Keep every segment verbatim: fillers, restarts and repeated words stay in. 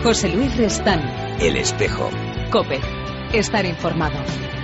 José Luis Restán. El Espejo. COPE. Estar informado.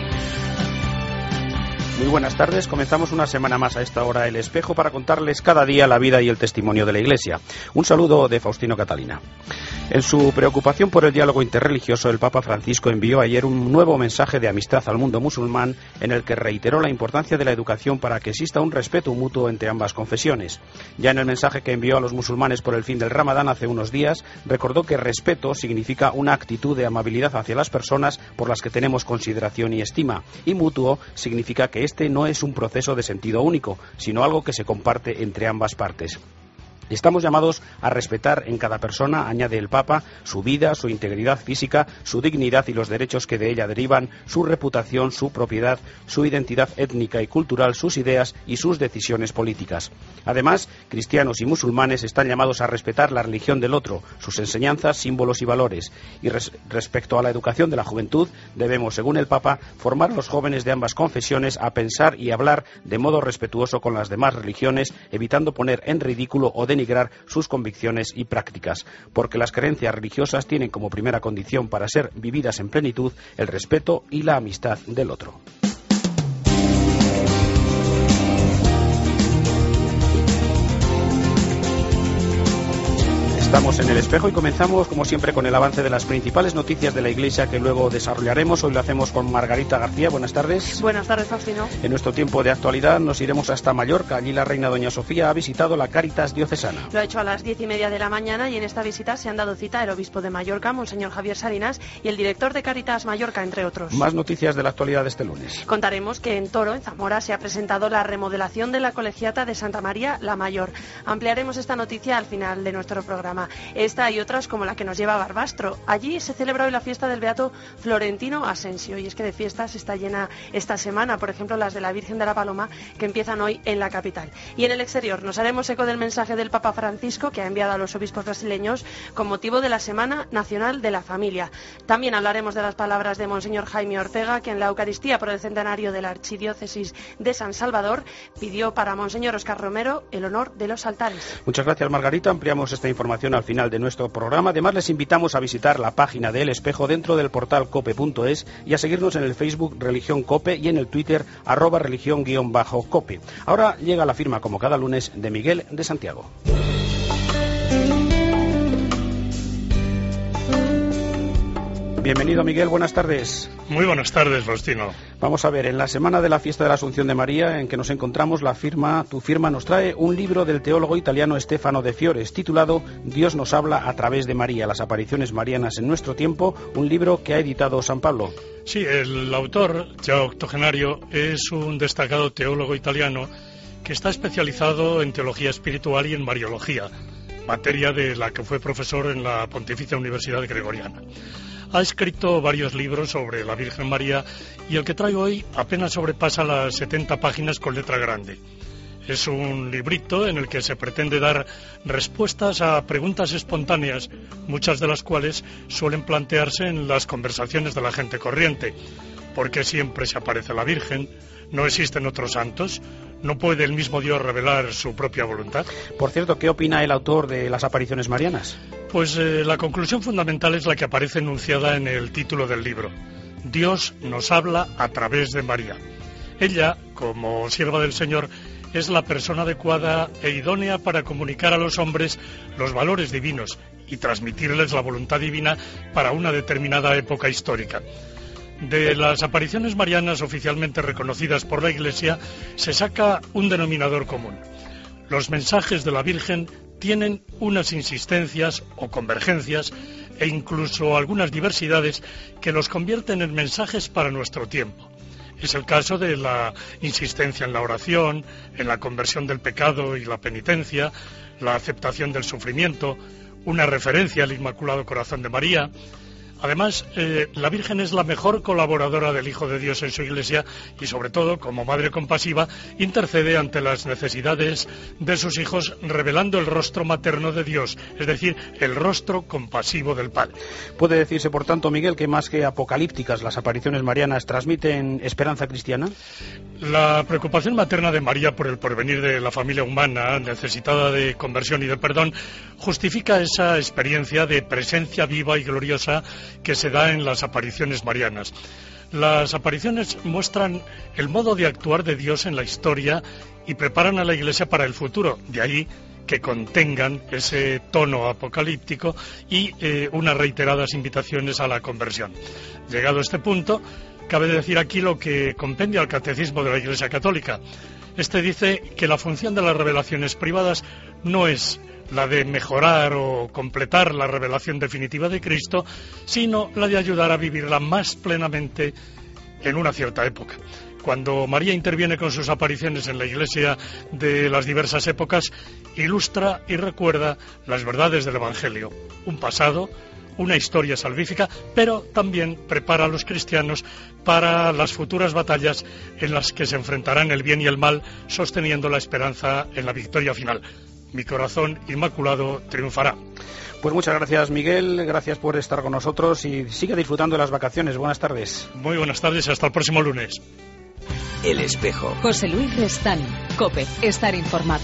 Muy buenas tardes, comenzamos una semana más a esta hora El Espejo para contarles cada día la vida y el testimonio de la Iglesia. Un saludo de Faustino Catalina. En su preocupación por el diálogo interreligioso, el Papa Francisco envió ayer un nuevo mensaje de amistad al mundo musulmán en el que reiteró la importancia de la educación para que exista un respeto mutuo entre ambas confesiones. Ya en el mensaje que envió a los musulmanes por el fin del Ramadán hace unos días, recordó que respeto significa una actitud de amabilidad hacia las personas por las que tenemos consideración y estima, y mutuo significa que este no es un proceso de sentido único, sino algo que se comparte entre ambas partes. Estamos llamados a respetar en cada persona, añade el Papa, su vida, su integridad física, su dignidad y los derechos que de ella derivan, su reputación, su propiedad, su identidad étnica y cultural, sus ideas y sus decisiones políticas. Además, cristianos y musulmanes están llamados a respetar la religión del otro, sus enseñanzas, símbolos y valores. Y res- respecto a la educación de la juventud, debemos, según el Papa, formar a los jóvenes de ambas confesiones a pensar y hablar de modo respetuoso con las demás religiones, evitando poner en ridículo o denigrar sus convicciones y prácticas, porque las creencias religiosas tienen como primera condición para ser vividas en plenitud el respeto y la amistad del otro. Estamos en El Espejo y comenzamos, como siempre, con el avance de las principales noticias de la Iglesia que luego desarrollaremos. Hoy lo hacemos con Margarita García. Buenas tardes. Buenas tardes, Faustino. En nuestro tiempo de actualidad nos iremos hasta Mallorca. Allí la reina doña Sofía ha visitado la Cáritas diocesana. Lo ha hecho a las diez y media de la mañana y en esta visita se han dado cita el obispo de Mallorca, monseñor Javier Salinas, y el director de Cáritas Mallorca, entre otros. Más noticias de la actualidad de este lunes. Contaremos que en Toro, en Zamora, se ha presentado la remodelación de la colegiata de Santa María la Mayor. Ampliaremos esta noticia al final de nuestro programa. Esta y otras como la que nos lleva a Barbastro. Allí se celebra hoy la fiesta del beato Florentino Asensio, y es que de fiestas está llena esta semana, por ejemplo las de la Virgen de la Paloma, que empiezan hoy en la capital. Y en el exterior nos haremos eco del mensaje del Papa Francisco que ha enviado a los obispos brasileños con motivo de la Semana Nacional de la Familia. También hablaremos de las palabras de monseñor Jaime Ortega, que en la Eucaristía por el centenario de la Archidiócesis de San Salvador pidió para monseñor Óscar Romero el honor de los altares. Muchas gracias, Margarita. Ampliamos esta información al final de nuestro programa. Además, les invitamos a visitar la página de El Espejo dentro del portal cope punto es y a seguirnos en el Facebook Religión Cope y en el Twitter arroba religión guión bajo cope. Ahora llega la firma, como cada lunes, de Miguel de Santiago. Bienvenido, Miguel, buenas tardes. Muy buenas tardes, Faustino. Vamos a ver, en la semana de la fiesta de la Asunción de María en que nos encontramos, la firma, tu firma nos trae un libro del teólogo italiano Stefano de Fiores, titulado Dios nos habla a través de María, las apariciones marianas en nuestro tiempo, un libro que ha editado San Pablo. Sí, el autor, ya octogenario, es un destacado teólogo italiano que está especializado en teología espiritual y en mariología, materia de la que fue profesor en la Pontificia Universidad Gregoriana. Ha escrito varios libros sobre la Virgen María y el que traigo hoy apenas sobrepasa las setenta páginas con letra grande. Es un librito en el que se pretende dar respuestas a preguntas espontáneas, muchas de las cuales suelen plantearse en las conversaciones de la gente corriente. ¿Por qué siempre se aparece la Virgen? ¿No existen otros santos? ¿No puede el mismo Dios revelar su propia voluntad? Por cierto, ¿qué opina el autor de las apariciones marianas? Pues eh, la conclusión fundamental es la que aparece enunciada en el título del libro. Dios nos habla a través de María. Ella, como sierva del Señor, es la persona adecuada e idónea para comunicar a los hombres los valores divinos y transmitirles la voluntad divina para una determinada época histórica. De las apariciones marianas oficialmente reconocidas por la Iglesia se saca un denominador común. Los mensajes de la Virgen tienen unas insistencias o convergencias e incluso algunas diversidades que los convierten en mensajes para nuestro tiempo. Es el caso de la insistencia en la oración, en la conversión del pecado y la penitencia, la aceptación del sufrimiento, una referencia al Inmaculado Corazón de María. Además, eh, la Virgen es la mejor colaboradora del Hijo de Dios en su Iglesia y, sobre todo, como madre compasiva, intercede ante las necesidades de sus hijos, revelando el rostro materno de Dios, es decir, el rostro compasivo del Padre. ¿Puede decirse, por tanto, Miguel, que más que apocalípticas las apariciones marianas transmiten esperanza cristiana? La preocupación materna de María por el porvenir de la familia humana, necesitada de conversión y de perdón, justifica esa experiencia de presencia viva y gloriosa que se da en las apariciones marianas. Las apariciones muestran el modo de actuar de Dios en la historia y preparan a la Iglesia para el futuro, de ahí que contengan ese tono apocalíptico y eh, unas reiteradas invitaciones a la conversión. Llegado a este punto, cabe decir aquí lo que compendia el Catecismo de la Iglesia Católica. Este dice que la función de las revelaciones privadas no es la de mejorar o completar la revelación definitiva de Cristo, sino la de ayudar a vivirla más plenamente en una cierta época. Cuando María interviene con sus apariciones en la Iglesia de las diversas épocas, ilustra y recuerda las verdades del Evangelio, un pasado, una historia salvífica, pero también prepara a los cristianos para las futuras batallas en las que se enfrentarán el bien y el mal, sosteniendo la esperanza en la victoria final. Mi corazón inmaculado triunfará. Pues muchas gracias, Miguel, gracias por estar con nosotros y sigue disfrutando de las vacaciones. Buenas tardes. Muy buenas tardes y hasta el próximo lunes. El Espejo. José Luis Restán, COPE, estar informado.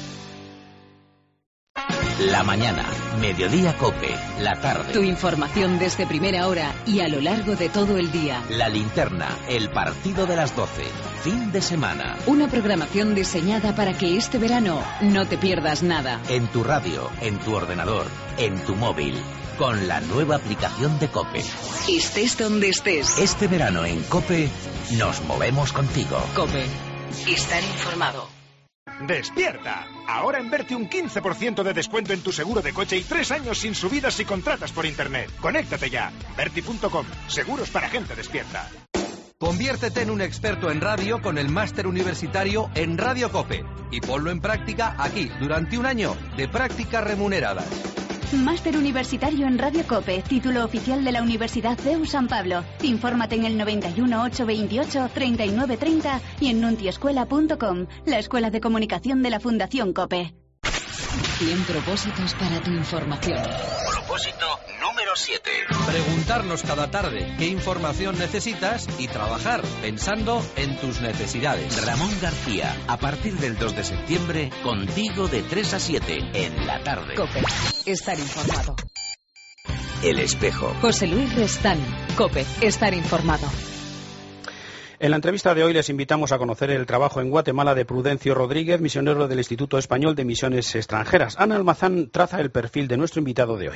La mañana, mediodía COPE, la tarde. Tu información desde primera hora y a lo largo de todo el día. La linterna, el partido de las doce, fin de semana. Una programación diseñada para que este verano no te pierdas nada. En tu radio, en tu ordenador, en tu móvil, con la nueva aplicación de COPE. Estés donde estés. Este verano en COPE nos movemos contigo. COPE, estar informado. ¡Despierta! Ahora en Berti un quince por ciento de descuento en tu seguro de coche y tres años sin subidas si contratas por internet. Conéctate ya. Berti punto com. Seguros para gente despierta. Conviértete en un experto en radio con el máster universitario en Radio COPE y ponlo en práctica aquí durante un año de prácticas remuneradas. Máster Universitario en Radio COPE, título oficial de la Universidad C E U San Pablo. Infórmate en el noventa y uno, ochocientos veintiocho, treinta y nueve treinta y en nuntiescuela punto com, la escuela de comunicación de la Fundación COPE. cien propósitos para tu información. Propósito número siete. Preguntarnos cada tarde qué información necesitas y trabajar pensando en tus necesidades. Ramón García, a partir del dos de septiembre, contigo de tres a siete en la tarde. COPE, estar informado. El Espejo. José Luis Restán, COPE, estar informado. En la entrevista de hoy les invitamos a conocer el trabajo en Guatemala de Prudencio Rodríguez, misionero del Instituto Español de Misiones Extranjeras. Ana Almazán traza el perfil de nuestro invitado de hoy.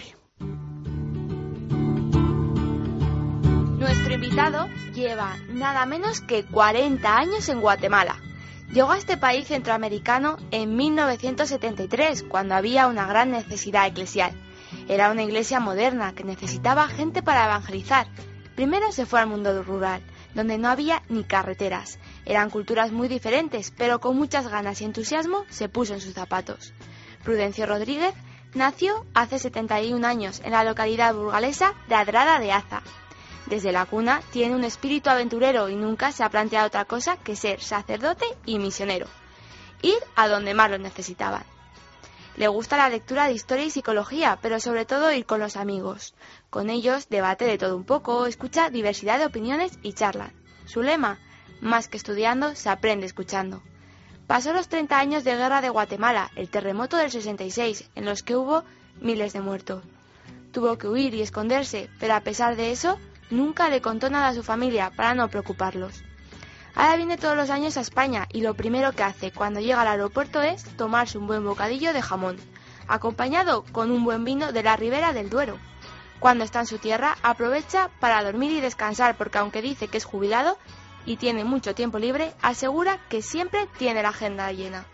Nuestro invitado lleva nada menos que cuarenta años en Guatemala. Llegó a este país centroamericano en mil novecientos setenta y tres, cuando había una gran necesidad eclesial. Era una iglesia moderna que necesitaba gente para evangelizar. Primero se fue al mundo rural, donde no había ni carreteras. Eran culturas muy diferentes, pero con muchas ganas y entusiasmo se puso en sus zapatos. Prudencio Rodríguez nació hace setenta y un años en la localidad burgalesa de Adrada de Aza. Desde la cuna tiene un espíritu aventurero y nunca se ha planteado otra cosa que ser sacerdote y misionero. Ir a donde más lo necesitaban. Le gusta la lectura de historia y psicología, pero sobre todo ir con los amigos. Con ellos debate de todo un poco, escucha diversidad de opiniones y charlan. Su lema, más que estudiando, se aprende escuchando. Pasó los treinta años de guerra de Guatemala, el terremoto del sesenta y seis, en los que hubo miles de muertos. Tuvo que huir y esconderse, pero a pesar de eso, nunca le contó nada a su familia para no preocuparlos. Ahora viene todos los años a España y lo primero que hace cuando llega al aeropuerto es tomarse un buen bocadillo de jamón, acompañado con un buen vino de la Ribera del Duero. Cuando está en su tierra, aprovecha para dormir y descansar porque aunque dice que es jubilado y tiene mucho tiempo libre, asegura que siempre tiene la agenda llena.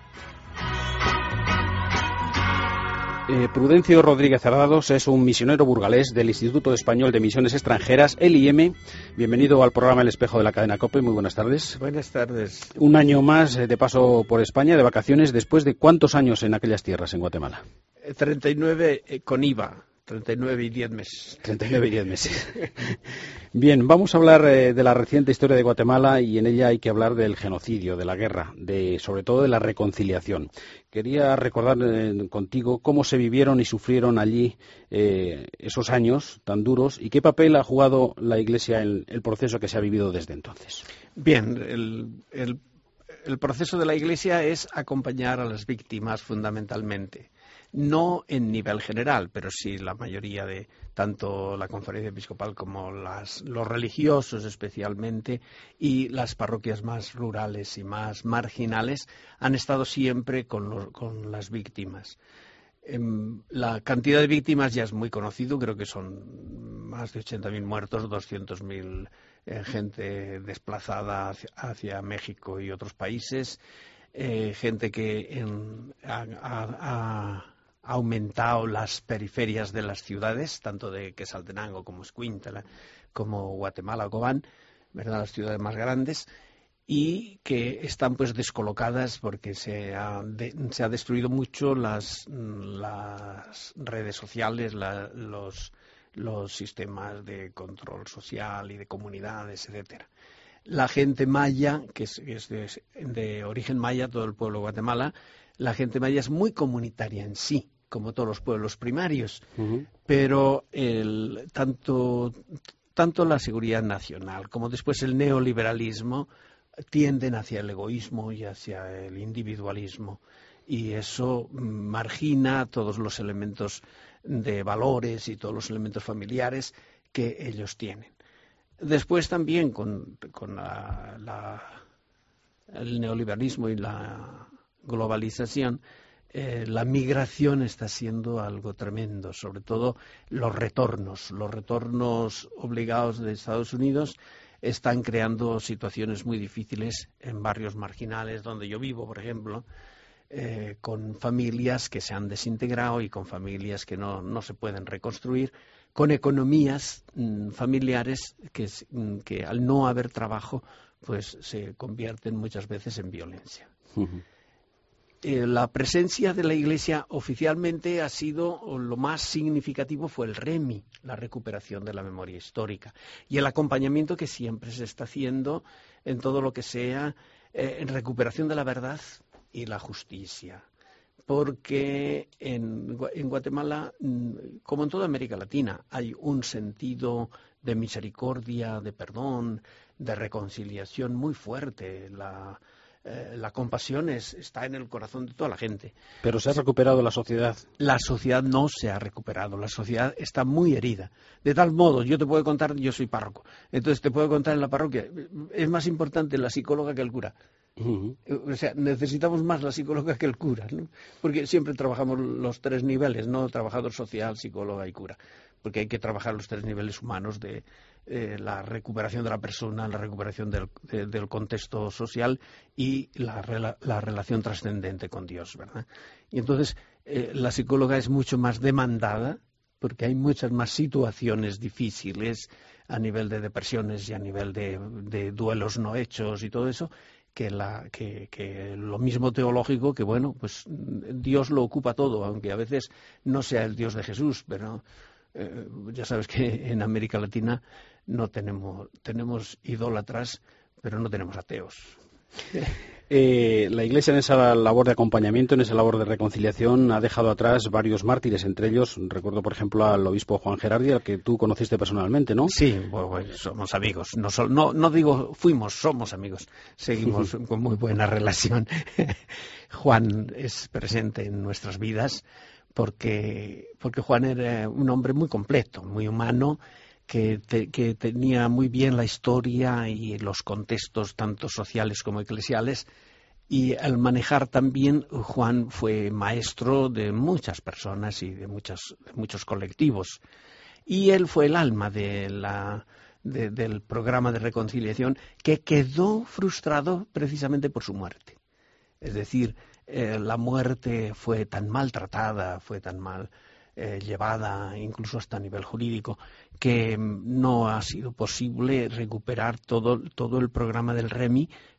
Eh, Prudencio Rodríguez Cerrados es un misionero burgalés del Instituto Español de Misiones Extranjeras, el I M. Bienvenido al programa El Espejo de la cadena COPE. Muy buenas tardes. Buenas tardes. Un año más de paso por España, de vacaciones, después de ¿cuántos años en aquellas tierras, en Guatemala? treinta y nueve con I V A. treinta y nueve y diez meses. treinta y nueve y diez meses. Bien, vamos a hablar eh, de la reciente historia de Guatemala y en ella hay que hablar del genocidio, de la guerra, de sobre todo de la reconciliación. Quería recordar eh, contigo cómo se vivieron y sufrieron allí eh, esos años tan duros y qué papel ha jugado la Iglesia en el proceso que se ha vivido desde entonces. Bien, el, el, el proceso de la Iglesia es acompañar a las víctimas fundamentalmente. No en nivel general, pero sí la mayoría de tanto la conferencia episcopal como las, los religiosos especialmente y las parroquias más rurales y más marginales han estado siempre con, los, con las víctimas. Eh, la cantidad de víctimas ya es muy conocido, creo que son más de ochenta mil muertos, doscientos mil eh, gente desplazada hacia, hacia México y otros países, eh, gente que en, ha, ha, ha aumentado las periferias de las ciudades, tanto de Quetzaltenango como Escuintla, como Guatemala, Cobán, ¿verdad?, las ciudades más grandes, y que están pues descolocadas porque se ha, de, se ha destruido mucho las, las redes sociales, la, los, los sistemas de control social y de comunidades, etcétera. La gente maya, que es, es de, de origen maya, todo el pueblo de Guatemala, la gente maya es muy comunitaria en sí, como todos los pueblos primarios, uh-huh. pero el, tanto, tanto la seguridad nacional como después el neoliberalismo tienden hacia el egoísmo y hacia el individualismo, y eso margina todos los elementos de valores y todos los elementos familiares que ellos tienen. Después también con, con la, la, el neoliberalismo y la globalización, eh, la migración está siendo algo tremendo, sobre todo los retornos. Los retornos obligados de Estados Unidos están creando situaciones muy difíciles en barrios marginales donde yo vivo, por ejemplo, eh, con familias que se han desintegrado y con familias que no, no se pueden reconstruir, con economías mmm, familiares que, que al no haber trabajo pues se convierten muchas veces en violencia. Uh-huh. Eh, la presencia de la Iglesia oficialmente ha sido, lo más significativo fue el REMI, la recuperación de la memoria histórica, y el acompañamiento que siempre se está haciendo en todo lo que sea eh, en recuperación de la verdad y la justicia. Porque en, en Guatemala, como en toda América Latina, hay un sentido de misericordia, de perdón, de reconciliación muy fuerte. La, eh, la compasión es, está en el corazón de toda la gente. ¿Pero se ha recuperado la sociedad? La sociedad no se ha recuperado, la sociedad está muy herida. De tal modo, yo te puedo contar, yo soy párroco, entonces te puedo contar en la parroquia, es más importante la psicóloga que el cura. Uh-huh. O sea, necesitamos más la psicóloga que el cura, ¿no? Porque siempre trabajamos los tres niveles, no trabajador social, psicóloga y cura, porque hay que trabajar los tres niveles humanos de eh, la recuperación de la persona, la recuperación del, de, del contexto social y la, rela, la relación trascendente con Dios, ¿verdad? Y entonces eh, la psicóloga es mucho más demandada porque hay muchas más situaciones difíciles a nivel de depresiones y a nivel de, de duelos no hechos y todo eso, que, la, que, que lo mismo teológico, que bueno, pues Dios lo ocupa todo, aunque a veces no sea el Dios de Jesús, pero eh, ya sabes que en América Latina no tenemos, tenemos idólatras, pero no tenemos ateos. Eh, la Iglesia en esa labor de acompañamiento, en esa labor de reconciliación, ha dejado atrás varios mártires, entre ellos, recuerdo por ejemplo al obispo Juan Gerardi, al que tú conociste personalmente, ¿no? Sí, bueno, bueno, somos amigos, no, no, no digo fuimos, somos amigos, seguimos con muy buena relación. Juan es presente en nuestras vidas porque, porque Juan era un hombre muy completo, muy humano, Que, te, que tenía muy bien la historia y los contextos tanto sociales como eclesiales, y al manejar también, Juan fue maestro de muchas personas y de, muchas, de muchos colectivos, y él fue el alma de la, de, del programa de reconciliación que quedó frustrado precisamente por su muerte. Es decir, eh, la muerte fue tan maltratada, fue tan mal Eh, llevada incluso hasta a nivel jurídico, que no ha sido posible recuperar todo, todo el programa del REMI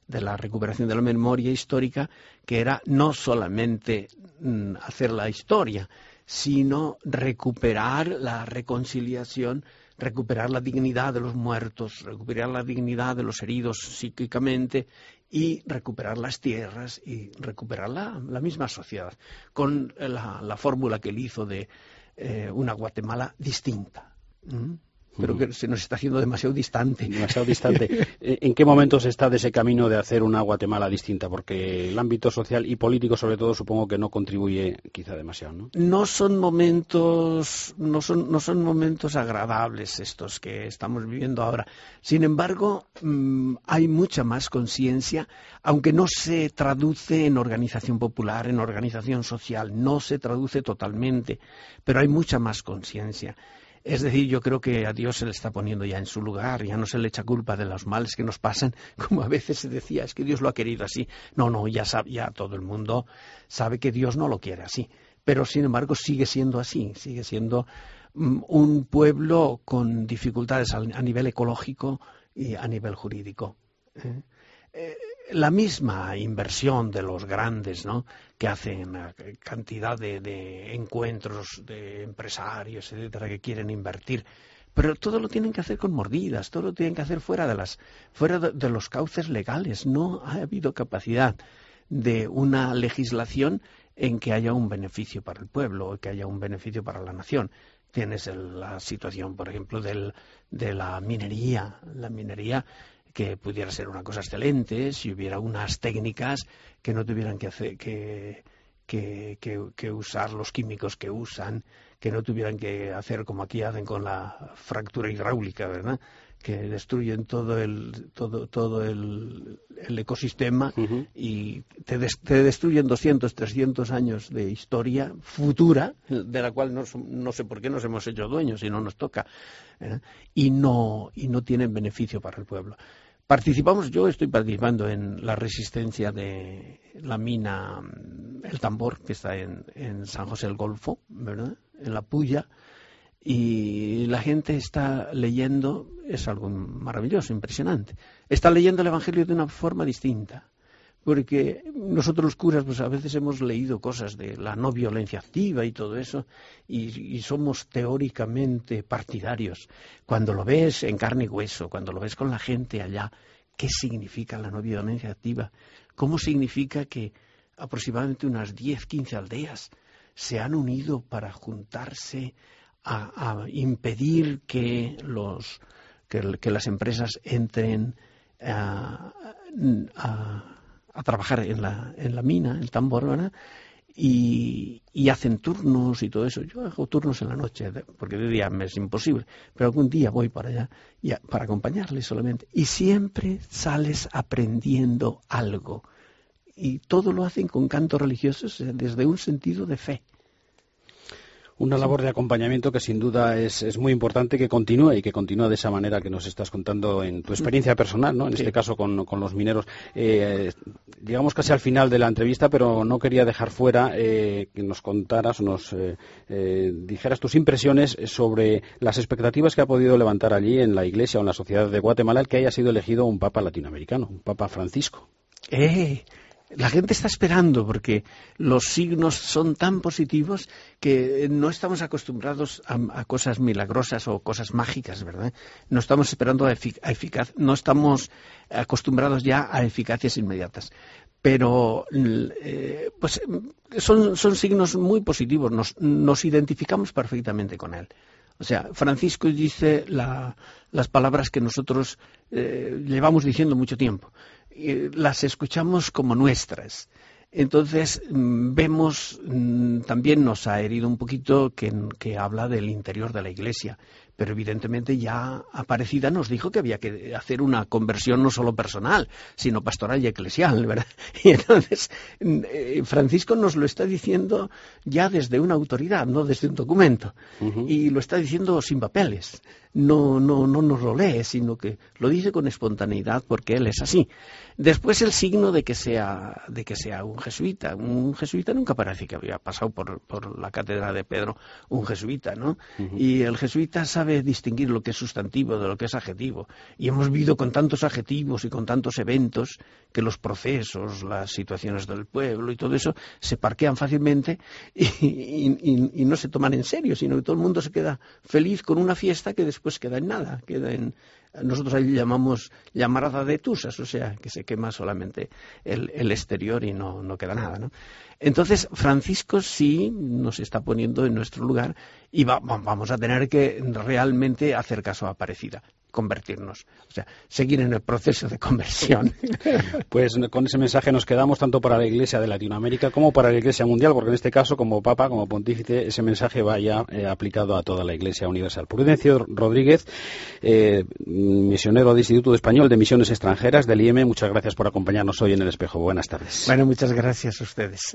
de la recuperación de la memoria histórica, que era no solamente mm, hacer la historia, sino recuperar la reconciliación, recuperar la dignidad de los muertos, recuperar la dignidad de los heridos psíquicamente y recuperar las tierras y recuperar la, la misma sociedad, con la, la fórmula que él hizo de eh, una Guatemala distinta. ¿Mm? Pero que se nos está haciendo demasiado distante. Demasiado distante. ¿En qué momento se está de ese camino de hacer una Guatemala distinta? Porque el ámbito social y político, sobre todo, supongo que no contribuye quizá demasiado, ¿no? No son momentos, no son, no son momentos agradables estos que estamos viviendo ahora. Sin embargo, mmm, hay mucha más conciencia, aunque no se traduce en organización popular, en organización social, no se traduce totalmente, pero hay mucha más conciencia. Es decir, yo creo que a Dios se le está poniendo ya en su lugar, ya no se le echa culpa de los males que nos pasan, como a veces se decía, es que Dios lo ha querido así. No, no, ya, sabe, ya todo el mundo sabe que Dios no lo quiere así, pero sin embargo sigue siendo así, sigue siendo um, un pueblo con dificultades a, a nivel ecológico y a nivel jurídico. ¿eh? Eh, la misma inversión de los grandes, ¿no?, que hacen cantidad de, de encuentros de empresarios, etcétera, que quieren invertir, pero todo lo tienen que hacer con mordidas, todo lo tienen que hacer fuera de las, fuera de, de los cauces legales. No ha habido capacidad de una legislación en que haya un beneficio para el pueblo, o que haya un beneficio para la nación. Tienes el, la situación, por ejemplo, del, de la minería, la minería que pudiera ser una cosa excelente si hubiera unas técnicas que no tuvieran que hacer que, que, que, que usar los químicos que usan, que no tuvieran que hacer como aquí hacen con la fractura hidráulica, ¿verdad?, que destruyen todo el todo todo el, el ecosistema. Uh-huh. Y te, des, te destruyen doscientos, trescientos años de historia futura, de la cual no, no sé por qué nos hemos hecho dueños y no nos toca, ¿eh? y no y no tienen beneficio para el pueblo. Participamos, yo estoy participando en la resistencia de la mina El Tambor, que está en, en San José del Golfo, ¿verdad?, en La Puya. Y la gente está leyendo, es algo maravilloso, impresionante, está leyendo el Evangelio de una forma distinta, porque nosotros los curas pues a veces hemos leído cosas de la no violencia activa y todo eso, y, y somos teóricamente partidarios. Cuando lo ves en carne y hueso, cuando lo ves con la gente allá, ¿qué significa la no violencia activa? ¿Cómo significa que aproximadamente unas diez, quince aldeas se han unido para juntarse A, a impedir que los que, que las empresas entren a, a, a trabajar en la, en la mina, el tambor, ¿verdad?, y, y hacen turnos y todo eso? Yo hago turnos en la noche, porque de día me es imposible, pero algún día voy para allá y a, para acompañarles solamente. Y siempre sales aprendiendo algo. Y todo lo hacen con cantos religiosos desde un sentido de fe. Una labor de acompañamiento que sin duda es, es muy importante que continúe y que continúe de esa manera que nos estás contando en tu experiencia personal, ¿no? En sí. Este caso con, con los mineros. Eh, llegamos casi al final de la entrevista, pero no quería dejar fuera eh, que nos contaras o nos eh, eh, dijeras tus impresiones sobre las expectativas que ha podido levantar allí en la Iglesia o en la sociedad de Guatemala el que haya sido elegido un Papa latinoamericano, un Papa Francisco. ¡Eh! La gente está esperando porque los signos son tan positivos que no estamos acostumbrados a, a cosas milagrosas o cosas mágicas, ¿verdad? No estamos esperando a, efic- a eficaz, no estamos acostumbrados ya a eficacias inmediatas. Pero eh, pues son, son signos muy positivos, nos, nos identificamos perfectamente con él. O sea, Francisco dice la, las palabras que nosotros eh, llevamos diciendo mucho tiempo. Eh, las escuchamos como nuestras. Entonces, mmm, vemos, mmm, también nos ha herido un poquito que, que habla del interior de la Iglesia, pero evidentemente ya Aparecida nos dijo que había que hacer una conversión no solo personal, sino pastoral y eclesial, ¿verdad? Y entonces, eh, Francisco nos lo está diciendo ya desde una autoridad, no desde un documento, uh-huh. y lo está diciendo sin papeles. No, no, no nos lo lee, sino que lo dice con espontaneidad porque él es así. Después el signo de que sea, de que sea un jesuita. Un jesuita nunca parece que había pasado por, por la cátedra de Pedro un jesuita, ¿no? Uh-huh. Y el jesuita sabe sabe distinguir lo que es sustantivo de lo que es adjetivo. Y hemos vivido con tantos adjetivos y con tantos eventos que los procesos, las situaciones del pueblo y todo eso se parquean fácilmente y, y, y, y no se toman en serio, sino que todo el mundo se queda feliz con una fiesta que después queda en nada, queda en... Nosotros ahí llamamos llamarada de tusas, o sea, que se quema solamente el, el exterior y no, no queda nada, ¿no? Entonces, Francisco sí nos está poniendo en nuestro lugar y va, vamos a tener que realmente hacer caso a Aparecida, convertirnos, o sea, seguir en el proceso de conversión. Pues con ese mensaje nos quedamos tanto para la Iglesia de Latinoamérica como para la Iglesia mundial, porque en este caso, como Papa, como Pontífice, ese mensaje va ya eh, aplicado a toda la Iglesia universal. Prudencio Rodríguez, eh, misionero del Instituto Español de Misiones Extranjeras del I E M E, muchas gracias por acompañarnos hoy en El Espejo. Buenas tardes. Bueno, muchas gracias a ustedes.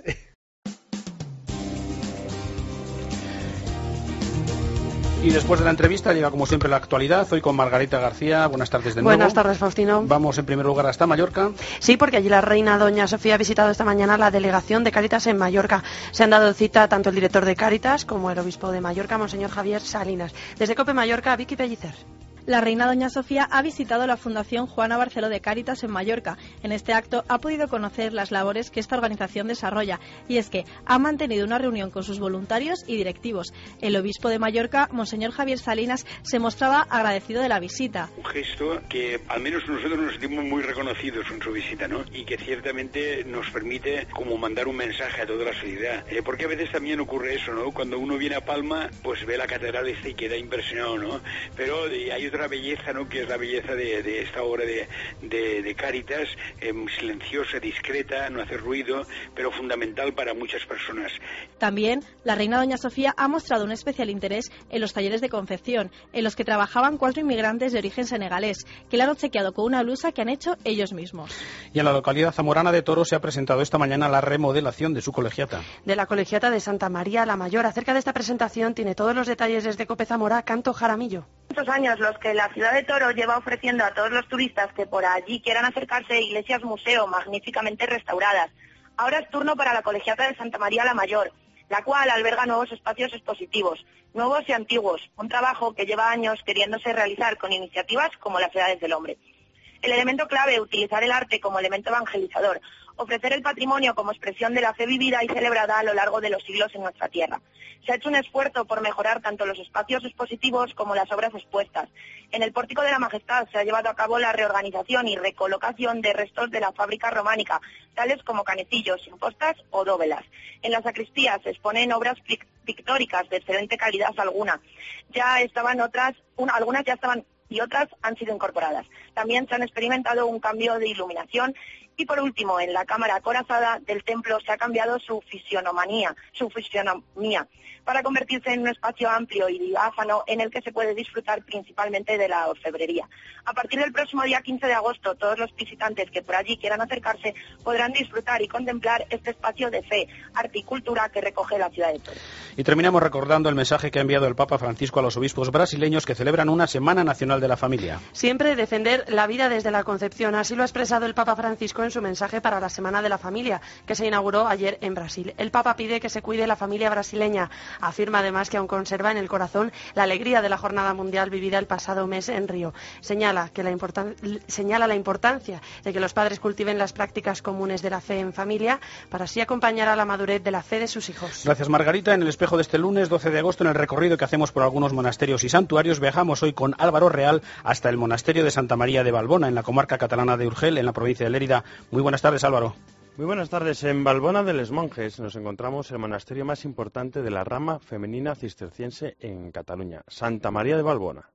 Y después de la entrevista llega como siempre la actualidad, hoy con Margarita García. Buenas tardes de nuevo. Buenas tardes, Faustino. Vamos en primer lugar hasta Mallorca. Sí, porque allí la reina doña Sofía ha visitado esta mañana la delegación de Cáritas en Mallorca. Se han dado cita tanto el director de Cáritas como el obispo de Mallorca, monseñor Javier Salinas. Desde COPE Mallorca, Vicky Pellicer. La reina doña Sofía ha visitado la Fundación Juana Barceló de Cáritas en Mallorca. En este acto ha podido conocer las labores que esta organización desarrolla, y es que ha mantenido una reunión con sus voluntarios y directivos. El obispo de Mallorca, monseñor Javier Salinas, se mostraba agradecido de la visita. Un gesto que al menos nosotros nos sentimos muy reconocidos en su visita, ¿no? Y que ciertamente nos permite como mandar un mensaje a toda la sociedad. Eh, porque a veces también ocurre eso, ¿no? Cuando uno viene a Palma, pues ve la catedral esta y queda impresionado, ¿no? Pero eh, hay otra belleza, ¿no? Que es la belleza de, de esta obra de, de, de Cáritas, eh, silenciosa, discreta, no hace ruido, pero fundamental para muchas personas. También la reina doña Sofía ha mostrado un especial interés en los talleres de confección, en los que trabajaban cuatro inmigrantes de origen senegalés, que le han obsequiado con una blusa que han hecho ellos mismos. Y en la localidad zamorana de Toro se ha presentado esta mañana la remodelación de su colegiata. De la colegiata de Santa María la Mayor. Acerca de esta presentación tiene todos los detalles desde COPE Zamora, Canto Jaramillo. Muchos años los que la ciudad de Toro lleva ofreciendo a todos los turistas que por allí quieran acercarse a iglesias museo magníficamente restauradas. Ahora es turno para la colegiata de Santa María la Mayor, la cual alberga nuevos espacios expositivos, nuevos y antiguos, un trabajo que lleva años queriéndose realizar con iniciativas como las Edades del Hombre. El elemento clave, utilizar el arte como elemento evangelizador, ofrecer el patrimonio como expresión de la fe vivida y celebrada a lo largo de los siglos en nuestra tierra. Se ha hecho un esfuerzo por mejorar tanto los espacios expositivos como las obras expuestas. En el Pórtico de la Majestad se ha llevado a cabo la reorganización y recolocación de restos de la fábrica románica, tales como canecillos, impostas o dóvelas. En la sacristía se exponen obras pictóricas de excelente calidad alguna. Ya estaban otras, una, algunas ya estaban y otras han sido incorporadas. También se han experimentado un cambio de iluminación. Y por último, en la cámara acorazada del templo se ha cambiado su fisionomía, su fisionomía, para convertirse en un espacio amplio y diáfano en el que se puede disfrutar principalmente de la orfebrería. A partir del próximo día quince de agosto, todos los visitantes que por allí quieran acercarse podrán disfrutar y contemplar este espacio de fe, arte y cultura que recoge la ciudad de Toro. Y terminamos recordando el mensaje que ha enviado el Papa Francisco a los obispos brasileños que celebran una Semana Nacional de la Familia. Siempre defender la vida desde la concepción, así lo ha expresado el Papa Francisco en su mensaje para la Semana de la Familia, que se inauguró ayer en Brasil. El Papa pide que se cuide la familia brasileña. Afirma además que aún conserva en el corazón la alegría de la Jornada Mundial vivida el pasado mes en Río. Señala, que la importan- señala la importancia de que los padres cultiven las prácticas comunes de la fe en familia para así acompañar a la madurez de la fe de sus hijos. Gracias, Margarita. En el espejo de este lunes doce de agosto, en el recorrido que hacemos por algunos monasterios y santuarios, viajamos hoy con Álvaro Real hasta el monasterio de Santa María de Valbona, en la comarca catalana de Urgel, en la provincia de Lérida. Muy buenas tardes, Álvaro. Muy buenas tardes. En Valbona de les Monjes nos encontramos el monasterio más importante de la rama femenina cisterciense en Cataluña, Santa María de Valbona.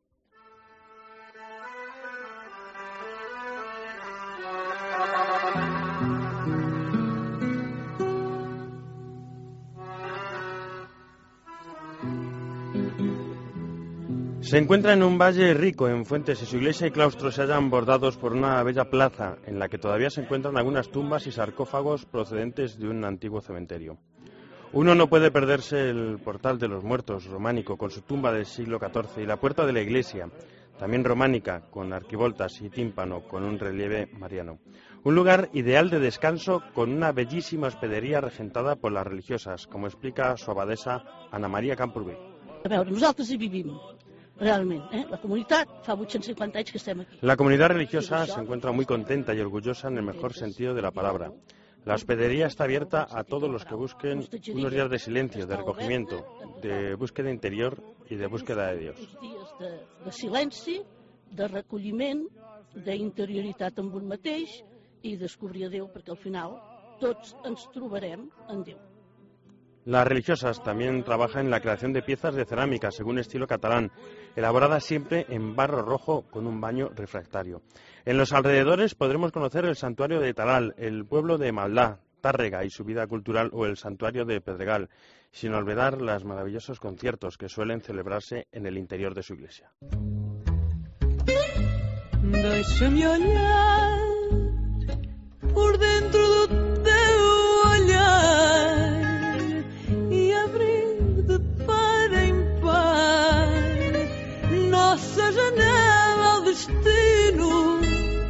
Se encuentra en un valle rico en fuentes y su iglesia y claustro se hallan bordados por una bella plaza en la que todavía se encuentran algunas tumbas y sarcófagos procedentes de un antiguo cementerio. Uno no puede perderse el portal de los muertos románico con su tumba del siglo catorce y la puerta de la iglesia, también románica, con arquivoltas y tímpano con un relieve mariano. Un lugar ideal de descanso con una bellísima hospedería regentada por las religiosas, como explica su abadesa Ana María Camprubí. A veure, nosaltres hi vivim. realment. Eh? La comunitat fa vuit-cents cinquanta anys que estem aquí. La comunidad religiosa se encuentra muy contenta y orgullosa en el mejor sentido de la palabra. La hospedería está abierta a todos los que busquen unos días de silencio, de recogimiento, de búsqueda interior y de búsqueda de Dios. Uns dies de, de silenci, de recolliment, d'interioritat amb un mateix i descobrir a Déu, perquè al final tots ens trobarem en Déu. Las religiosas también trabajan en la creación de piezas de cerámica según estilo catalán, elaboradas siempre en barro rojo con un baño refractario. En los alrededores podremos conocer el santuario de Taral, el pueblo de Maldá, Tárrega y su vida cultural, o el santuario de Pedregal, sin olvidar los maravillosos conciertos que suelen celebrarse en el interior de su iglesia. Deixa-me olhar por dentro do teu olhar e abrir de par em par nossa janela ao destino.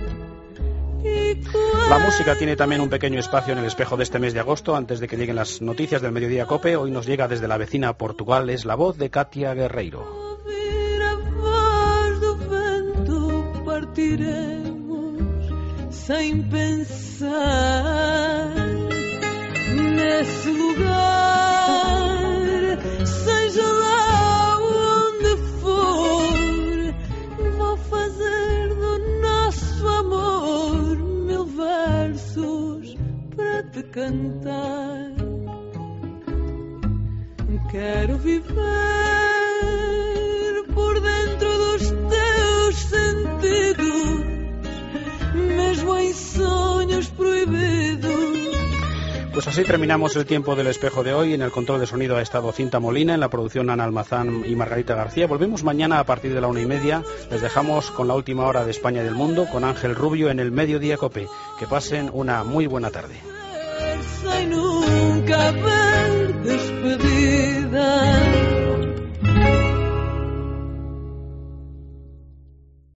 La música tiene también un pequeño espacio en el espejo de este mes de agosto. Antes de que lleguen las noticias del Mediodía Cope, hoy nos llega desde la vecina Portugal, es la voz de Katia Guerreiro. Partiremos sem pensar nesse lugar, seja lá onde for, vou fazer do nosso amor mil versos para te cantar. Quero viver por dentro dos teus sentidos, mesmo em sonhos proibidos. Pues así terminamos el tiempo del espejo de hoy. En el control de sonido ha estado Cinta Molina, en la producción Ana Almazán y Margarita García. Volvemos mañana a partir de la una y media. Les dejamos con la última hora de España y del mundo, con Ángel Rubio en el Mediodía Cope. Que pasen una muy buena tarde. Sem nunca ver